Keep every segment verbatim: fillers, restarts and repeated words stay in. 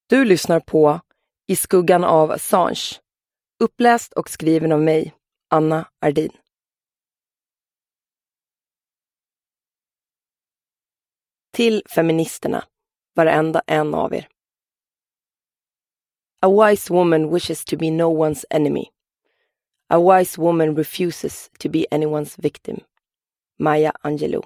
Du lyssnar på I skuggan av Assange, uppläst och skriven av mig, Anna Ardin. Till feministerna, varenda en av er. A wise woman wishes to be no one's enemy. A wise woman refuses to be anyone's victim. Maya Angelou.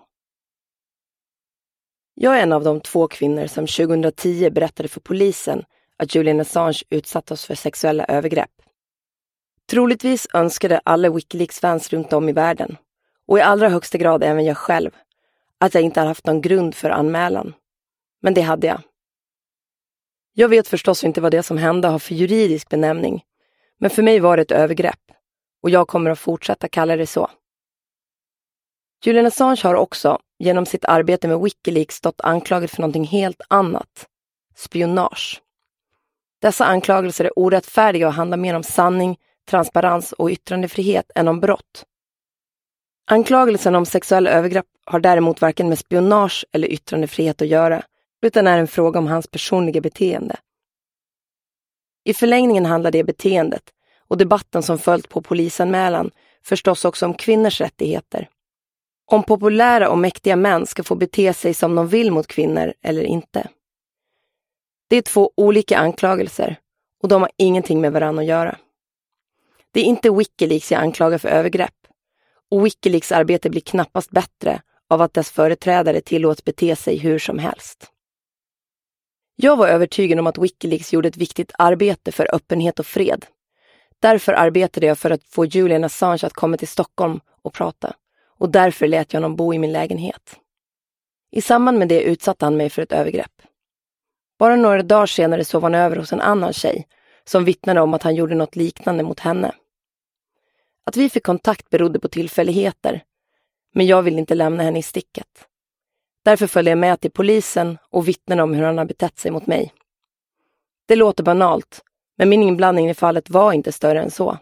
Jag är en av de två kvinnor som tjugohundratio berättade för polisen att Julian Assange utsatt oss för sexuella övergrepp. Troligtvis önskade alla Wikileaks-fans runt om i världen, och i allra högsta grad även jag själv, att jag inte hade haft någon grund för anmälan. Men det hade jag. Jag vet förstås inte vad det som hände har för juridisk benämning, men för mig var det ett övergrepp, och jag kommer att fortsätta kalla det så. Julian Assange har också, genom sitt arbete med Wikileaks, stått anklagad för någonting helt annat. Spionage. Dessa anklagelser är orättfärdiga och handlar mer om sanning, transparens och yttrandefrihet än om brott. Anklagelsen om sexuella övergrepp har däremot varken med spionage eller yttrandefrihet att göra, utan är en fråga om hans personliga beteende. I förlängningen handlar det beteendet, och debatten som följt på polisanmälan, förstås också om kvinnors rättigheter. Om populära och mäktiga män ska få bete sig som de vill mot kvinnor eller inte. Det är två olika anklagelser, och de har ingenting med varandra att göra. Det är inte Wikileaks jag anklagar för övergrepp, och Wikileaks arbete blir knappast bättre av att dess företrädare tillåts bete sig hur som helst. Jag var övertygad om att Wikileaks gjorde ett viktigt arbete för öppenhet och fred. Därför arbetade jag för att få Julian Assange att komma till Stockholm och prata, och därför lät jag honom bo i min lägenhet. I samband med det utsatte han mig för ett övergrepp. Bara några dagar senare sov han över hos en annan tjej som vittnade om att han gjorde något liknande mot henne. Att vi fick kontakt berodde på tillfälligheter, men jag ville inte lämna henne i sticket. Därför följde jag med till polisen och vittnade om hur han har betett sig mot mig. Det låter banalt, men min inblandning i fallet var inte större än så.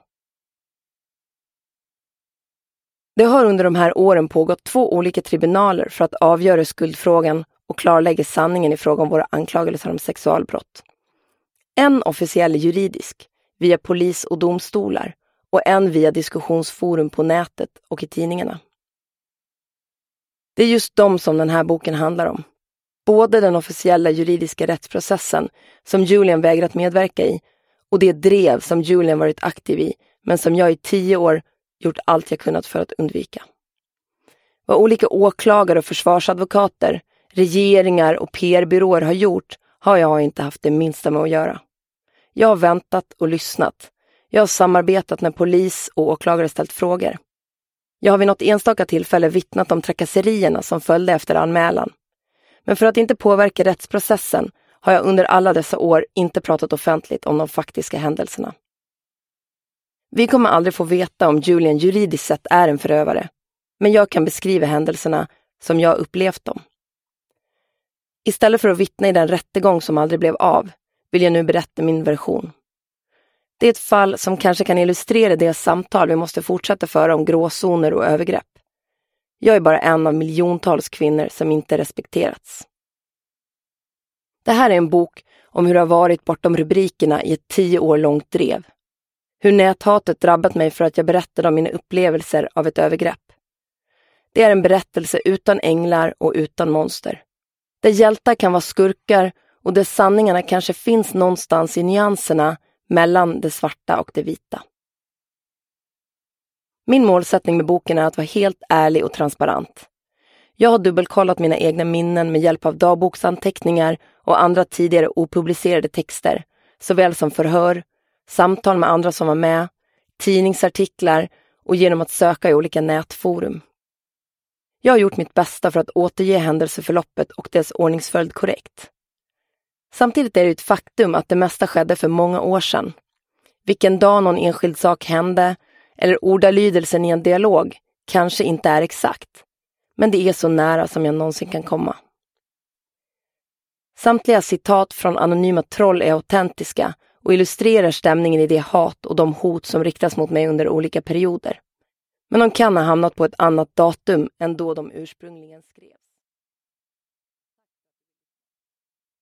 Det har under de här åren pågått två olika tribunaler för att avgöra skuldfrågan och klarlägga sanningen i fråga om våra anklagelser om sexualbrott. En officiell juridisk, via polis och domstolar, och en via diskussionsforum på nätet och i tidningarna. Det är just dem som den här boken handlar om. Både den officiella juridiska rättsprocessen som Julian vägrat medverka i, och det drev som Julian varit aktiv i, men som jag i tio år gjort allt jag kunnat för att undvika. Vad olika åklagare och försvarsadvokater, regeringar och P R-byråer har gjort har jag inte haft det minsta med att göra. Jag har väntat och lyssnat. Jag har samarbetat när polis och åklagare ställt frågor. Jag har vid något enstaka tillfälle vittnat om trakasserierna som följde efter anmälan. Men för att inte påverka rättsprocessen har jag under alla dessa år inte pratat offentligt om de faktiska händelserna. Vi kommer aldrig få veta om Julian juridiskt sett är en förövare, men jag kan beskriva händelserna som jag upplevt dem. Istället för att vittna i den rättegång som aldrig blev av, vill jag nu berätta min version. Det är ett fall som kanske kan illustrera det samtal vi måste fortsätta föra om gråzoner och övergrepp. Jag är bara en av miljontals kvinnor som inte respekterats. Det här är en bok om hur det har varit bortom rubrikerna i ett tio år långt drev. Hur näthatet drabbat mig för att jag berättade om mina upplevelser av ett övergrepp. Det är en berättelse utan änglar och utan monster. Där hjältar kan vara skurkar och där sanningarna kanske finns någonstans i nyanserna mellan det svarta och det vita. Min målsättning med boken är att vara helt ärlig och transparent. Jag har dubbelkollat mina egna minnen med hjälp av dagboksanteckningar och andra tidigare opublicerade texter, såväl som förhör, samtal med andra som var med, tidningsartiklar och genom att söka i olika nätforum. Jag har gjort mitt bästa för att återge händelseförloppet och dess ordningsföljd korrekt. Samtidigt är det ett faktum att det mesta skedde för många år sedan. Vilken dag någon enskild sak hände eller ordalydelsen i en dialog kanske inte är exakt, men det är så nära som jag någonsin kan komma. Samtliga citat från anonyma troll är autentiska och illustrerar stämningen i det hat och de hot som riktas mot mig under olika perioder. Men de kan ha hamnat på ett annat datum än då de ursprungligen skrevs.